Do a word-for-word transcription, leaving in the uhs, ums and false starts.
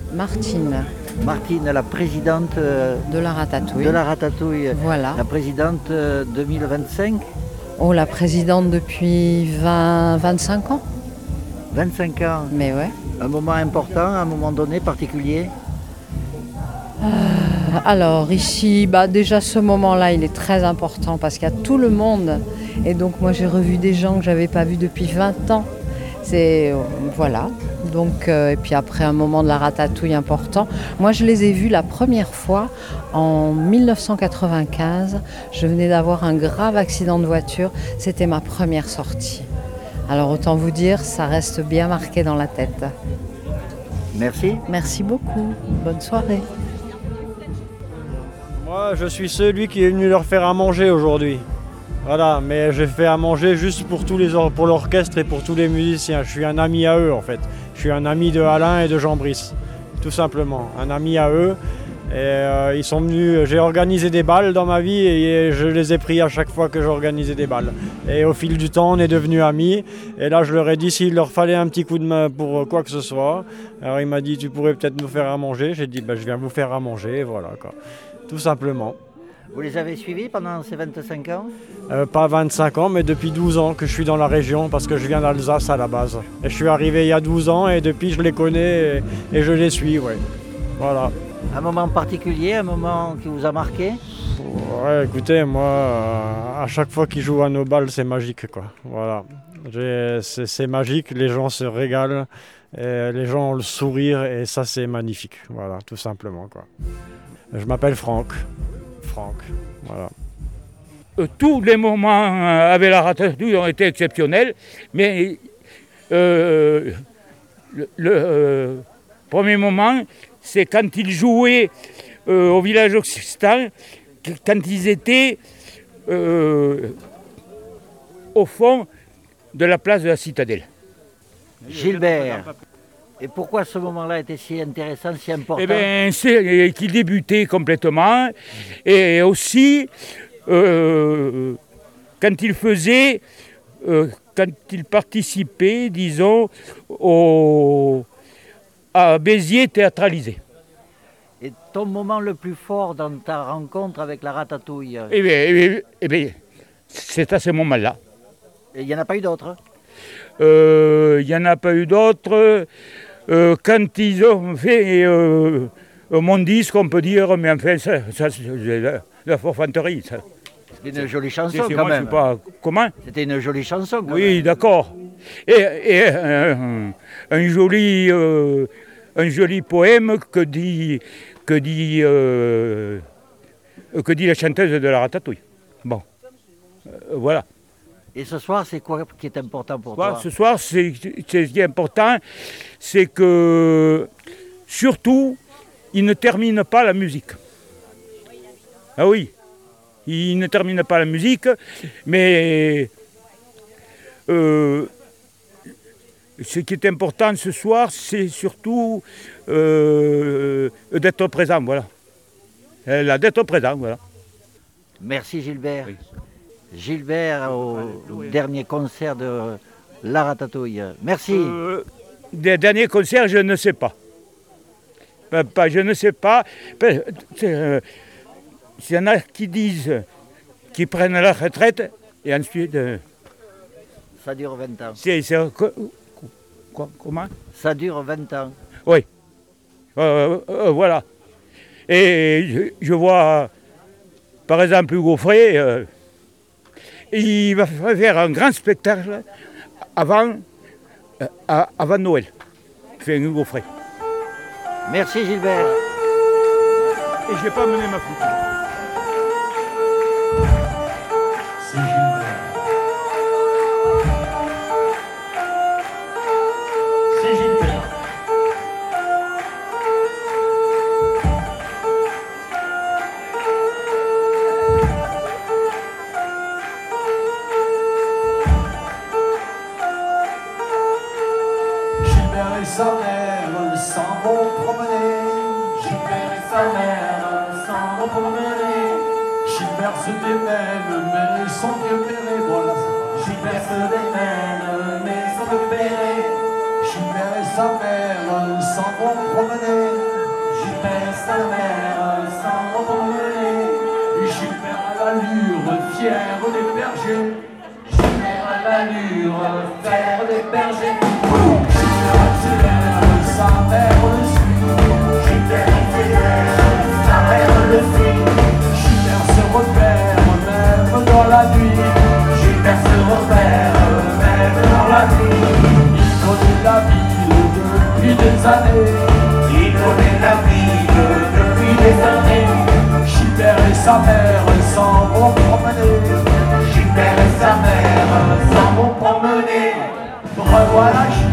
Martine. Martine, la présidente euh, de la Ratatouille. De la Ratatouille. Voilà. La présidente euh, deux mille vingt-cinq. Oh, la présidente depuis vingt, vingt-cinq ans. vingt-cinq ans. Mais ouais. Un moment important, un moment donné particulier. Euh, alors ici, bah déjà ce moment-là, il est très important parce qu'il y a tout le monde. Et donc moi j'ai revu des gens que j'avais pas vus depuis vingt ans. C'est, euh, voilà. Donc, euh, et puis après un moment de la ratatouille important. Moi je les ai vus la première fois en dix-neuf cent quatre-vingt-quinze. Je venais d'avoir un grave accident de voiture. C'était ma première sortie. Alors autant vous dire, ça reste bien marqué dans la tête. Merci. Merci beaucoup. Bonne soirée. Moi, je suis celui qui est venu leur faire à manger aujourd'hui. Voilà, mais j'ai fait à manger juste pour tous les or- pour l'orchestre et pour tous les musiciens. Je suis un ami à eux en fait. Je suis un ami de Alain et de Jean Brice, tout simplement. Un ami à eux. Et euh, ils sont venus. J'ai organisé des balles dans ma vie et je les ai pris à chaque fois que j'organisais des balles. Et au fil du temps, on est devenus amis. Et là, je leur ai dit s'il leur fallait un petit coup de main pour quoi que ce soit. Alors il m'a dit tu pourrais peut-être nous faire à manger. J'ai dit ben, je viens vous faire à manger. Et voilà quoi. Tout simplement. Vous les avez suivis pendant ces vingt-cinq ans? euh, Pas vingt-cinq ans, mais depuis douze ans que je suis dans la région parce que je viens d'Alsace à la base. Et je suis arrivé il y a douze ans et depuis je les connais et, et je les suis, ouais. Voilà. Un moment particulier, un moment qui vous a marqué? Ouais, écoutez, moi, euh, à chaque fois qu'ils jouent à nos balles, c'est magique, quoi. Voilà. J'ai- C'est, c'est magique, les gens se régalent, et les gens ont le sourire et ça, c'est magnifique. Voilà, tout simplement, quoi. Je m'appelle Franck. Franck, voilà. Euh, tous les moments euh, avec la ratatouille ont été exceptionnels, mais euh, le, le, euh, premier moment, c'est quand ils jouaient euh, au village occitan, quand ils étaient euh, au fond de la place de la Citadelle. Gilbert. Et pourquoi ce moment-là était si intéressant, si important? Eh bien, c'est qu'ils débutaient complètement, et aussi euh, quand ils faisaient, euh, quand ils participaient, disons, au, à Béziers théâtralisé. Et ton moment le plus fort dans ta rencontre avec la ratatouille? Eh bien, eh bien, eh bien, c'est à ce moment-là. Et il n'y en a pas eu d'autres? Euh, Il n'y en a pas eu d'autres. Euh, quand ils ont fait euh, mon disque, on peut dire, mais enfin, ça, ça c'est la, la forfanterie. Ça. C'était une jolie chanson C'est- quand moi, je même. sais pas comment. C'était une jolie chanson quand même. Oui, d'accord. Et, et un, un joli, euh, un joli poème que dit, que dit, euh, que dit la chanteuse de la ratatouille. Bon, Euh, voilà. Et ce soir, c'est quoi qui est important pour Voilà, toi? ce soir, c'est, c'est ce qui est important, c'est que surtout, il ne termine pas la musique. Ah oui, il ne termine pas la musique, mais euh, ce qui est important ce soir, c'est surtout euh, d'être présent, voilà. Euh, Là, d'être présent, voilà. Merci Gilbert. Oui. Gilbert au dernier concert de la ratatouille. Merci. Euh, des derniers concerts, je ne sais pas. Ben, pas, je ne sais pas. Ben, c'est, euh, il y en a qui disent qu'ils prennent la retraite et ensuite. euh, Ça dure vingt ans. c'est, c'est, quoi, quoi, comment? Ça dure vingt ans. Oui. Euh, euh, voilà. Et je, je vois, par exemple, Hugo Frey, euh, il va faire un grand spectacle avant, euh, à- avant Noël. Fait un Hugo Frey. Merci Gilbert. Et je n'ai pas mené ma flûte. C'est Gilbert. Gilbert et sa mère s'en vont promener. Gilbert et sa mère s'en vont promener. Gilbert se démène, mais son vieux péré, voilà. Gilbert se démène, mais son vieux péré. Gilbert et sa mère s'en vont promener. Gilbert et sa mère s'en vont promener. Gilbert à l'allure fière des bergers. Gilbert à l'allure fière des bergers. Gilbert accélère, sa mère le suit. Gilbert accélère, sa mère le suit. Gilbert se repère même dans la nuit. Gilbert se repère même dans la nuit. Il connaît la ville depuis des années. Il connaît la ville depuis des années. Gilbert et sa mère s'en vont promener. Gilbert et sa mère s'en vont promener. Revoilà Gilbert.